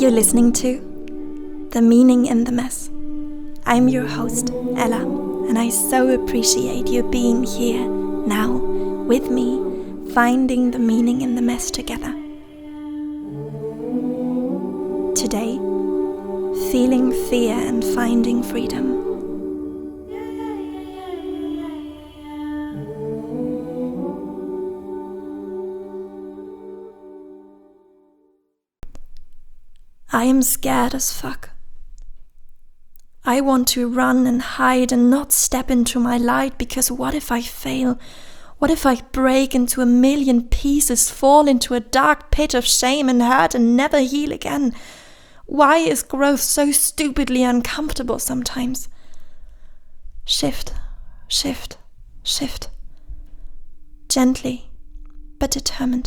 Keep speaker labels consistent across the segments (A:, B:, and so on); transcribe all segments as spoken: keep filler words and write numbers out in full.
A: You're listening to The Meaning in the Mess. I'm your host, Ella, and I so appreciate you being here now with me, finding the meaning in the mess together. Today, feeling fear and finding freedom. I am scared as fuck. I want to run and hide and not step into my light, because what if I fail? What if I break into a million pieces, fall into a dark pit of shame and hurt and never heal again? Why is growth so stupidly uncomfortable sometimes? Shift, shift, shift. Gently, but determined.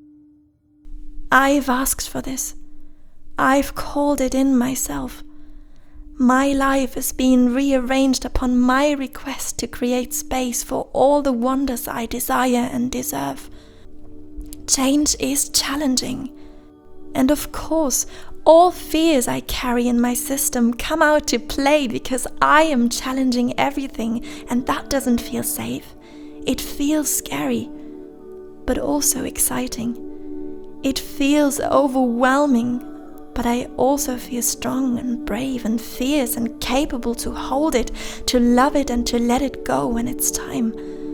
A: I've asked for this. I've called it in myself. My life is being rearranged upon my request to create space for all the wonders I desire and deserve. Change is challenging. And of course, all fears I carry in my system come out to play because I am challenging everything, and that doesn't feel safe. It feels scary, but also exciting. It feels overwhelming. But I also feel strong and brave and fierce and capable to hold it, to love it and to let it go when it's time.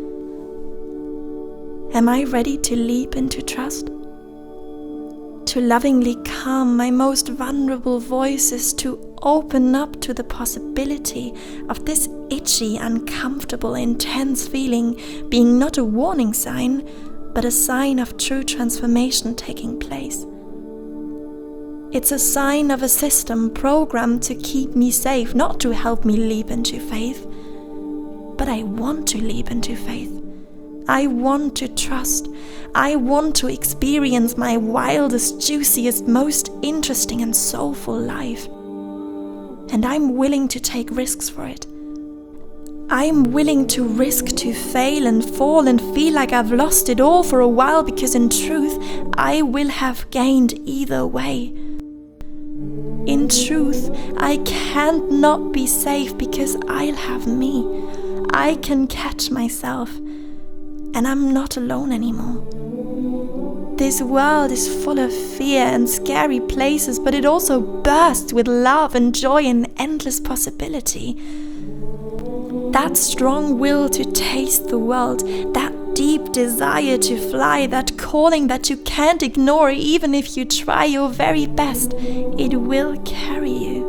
A: Am I ready to leap into trust? To lovingly calm my most vulnerable voices, to open up to the possibility of this itchy, uncomfortable, intense feeling being not a warning sign, but a sign of true transformation taking place. It's a sign of a system programmed to keep me safe, not to help me leap into faith. But I want to leap into faith. I want to trust. I want to experience my wildest, juiciest, most interesting and soulful life. And I'm willing to take risks for it. I'm willing to risk to fail and fall and feel like I've lost it all for a while, because in truth, I will have gained either way. In truth, I can't not be safe because I'll have me. I can catch myself, and I'm not alone anymore. This world is full of fear and scary places, but it also bursts with love and joy and endless possibility. That strong will to taste the world, that deep desire to fly, that calling that you can't ignore even if you try your very best, it will carry you.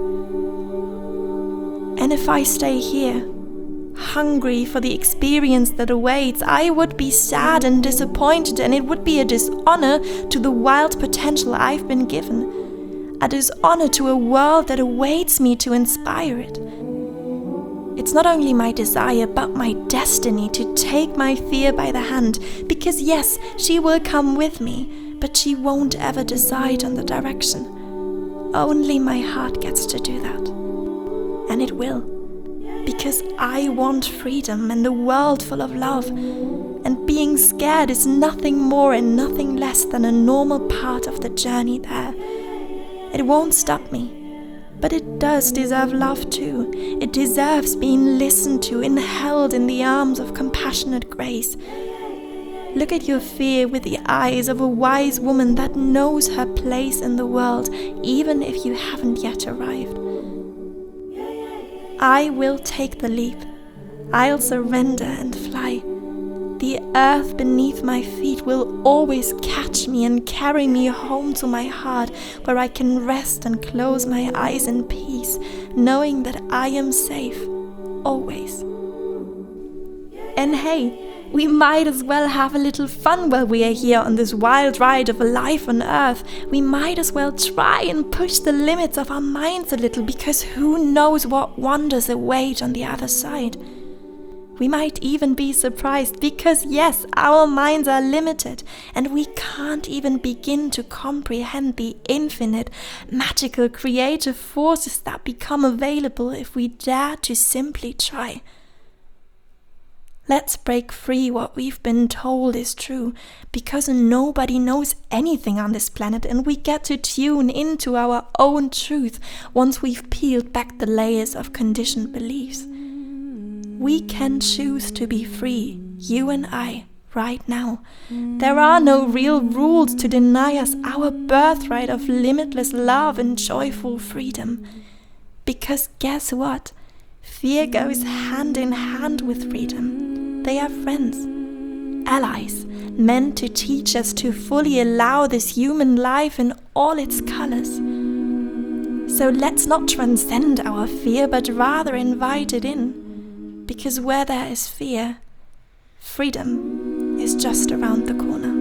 A: And if I stay here, hungry for the experience that awaits, I would be sad and disappointed, and it would be a dishonor to the wild potential I've been given, a dishonor to a world that awaits me to inspire it. It's not only my desire, but my destiny to take my fear by the hand, because yes, she will come with me, but she won't ever decide on the direction. Only my heart gets to do that. And it will, because I want freedom and a world full of love, and being scared is nothing more and nothing less than a normal part of the journey there. It won't stop me. But it does deserve love too. It deserves being listened to and held in the arms of compassionate grace. Look at your fear with the eyes of a wise woman that knows her place in the world, even if you haven't yet arrived. I will take the leap. I'll surrender and fly. The earth beneath my feet will always catch me and carry me home to my heart, where I can rest and close my eyes in peace, knowing that I am safe, always. And hey, we might as well have a little fun while we are here on this wild ride of a life on Earth. We might as well try and push the limits of our minds a little, because who knows what wonders await on the other side. We might even be surprised, because yes, our minds are limited and we can't even begin to comprehend the infinite, magical, creative forces that become available if we dare to simply try. Let's break free what we've been told is true, because nobody knows anything on this planet, and we get to tune into our own truth once we've peeled back the layers of conditioned beliefs. We can choose to be free, you and I, right now. There are no real rules to deny us our birthright of limitless love and joyful freedom. Because guess what? Fear goes hand in hand with freedom. They are friends, allies, meant to teach us to fully allow this human life in all its colors. So let's not transcend our fear, but rather invite it in. Because where there is fear, freedom is just around the corner.